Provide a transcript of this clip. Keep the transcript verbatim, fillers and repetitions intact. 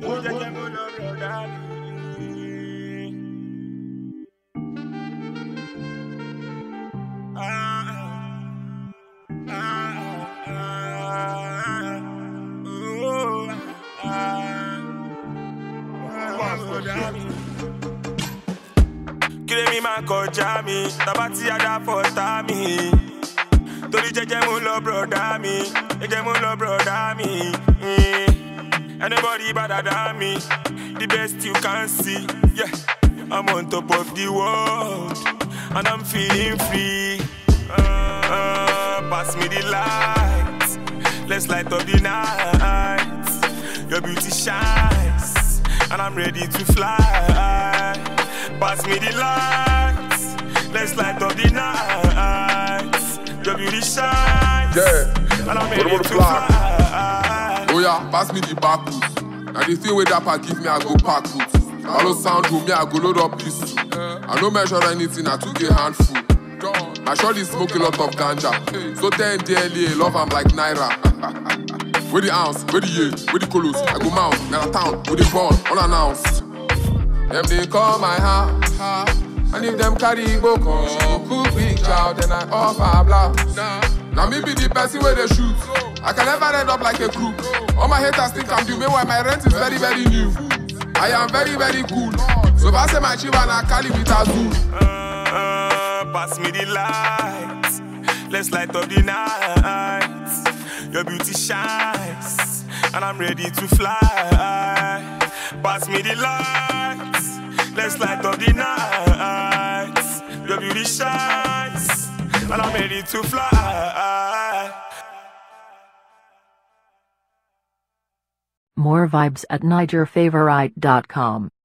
Kile mi ma kọjá mi, tabati ada fọta mi. Torí jẹ́jẹ́ mo lọ broda mi, jẹ́jẹ́ mo lọ broda mi. Mm. Anybody better than me, the best you can see. Yeah, I'm on top of the world, and I'm feeling free. Uh, uh, pass me the light, let's light up the night. Your beauty shines, and I'm ready to fly. Pass me the lights, let's light up the night. Your beauty shines, yeah, and I'm ready to fly. fly. Oh yeah, pass me the back boots. Now the thing with that part give me, I go pack boots. I no sound room, me I go load up this too. I no measure anything, I took a handful. I surely smoke a lot of ganja. So ten D L A, love I'm like Naira. Where the ounce, where the year, where the colos, I go mount, now town, where the born, unannounced. Them they call my house, and if them carry go come, cook big child, then I offer blouse. Now me be the person where they shoot. I can never end up like a crew. All my haters think I'm due, meanwhile my rent is very, very new. I am very, very cool. So if I say my chiva and I call it with a zoo. Uh, uh, pass me the lights, let's light up the night. Your beauty shines, and I'm ready to fly. Pass me the lights, let's light up the night. Your beauty shines, and I'm ready to fly. More vibes at niger favorite dot com.